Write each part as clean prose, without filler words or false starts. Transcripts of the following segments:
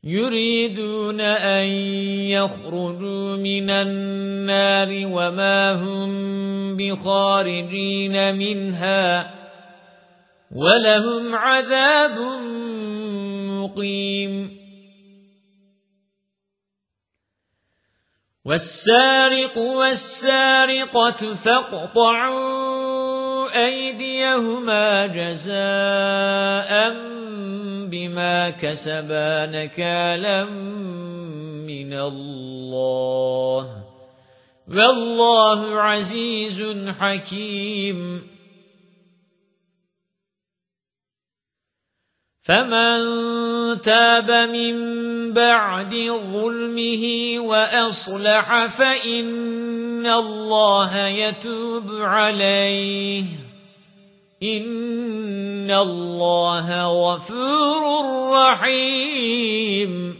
يريدون أن يخرجوا من النار وما هم بخارجين منها ولهم عذاب مقيم والسارق والسارقة فاقطعوا أيديهما جزاء بما كسبا نكالا من الله والله عزيز حكيم فمن تاب من بعد ظلمه وأصلح فإن الله يتوب عليه إن الله غفور رحيم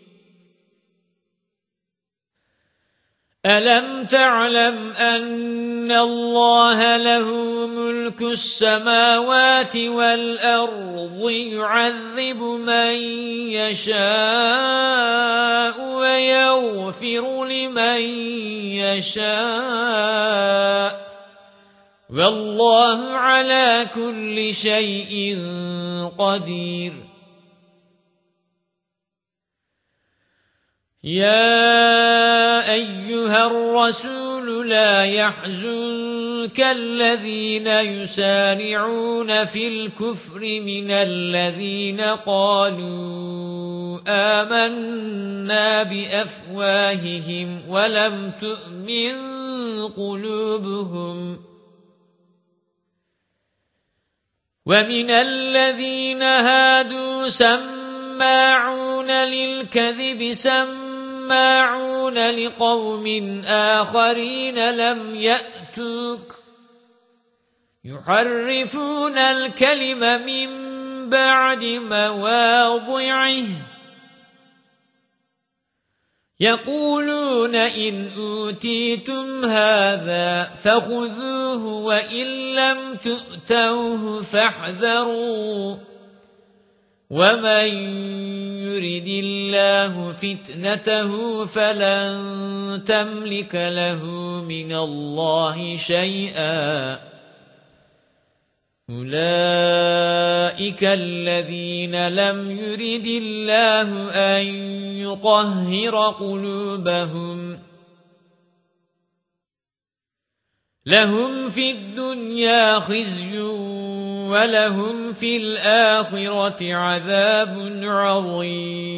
ألم تعلم أن الله له ملك السماوات والأرض يعذب من يشاء ويغفر لمن يشاء والله على كل شيء قدير يا أيها الرسول لا يحزنك الذين يسارعون في الكفر من الذين قالوا آمنا بأفواههم ولم تؤمن قلوبهم ومن الذين هادوا سماعون للكذب سماعون لقوم آخرين لم يأتوك يحرفون الكلم من بعد مواضعه يقولون إن أوتيتم هذا فخذوه وإن لم تؤتوه فاحذروا ومن يرد الله فتنته فلن تملك له من الله شيئا أولئك الذين لم يرد الله أن يطهر قلوبهم لهم في الدنيا خزي ولهم في الآخرة عذاب عظيم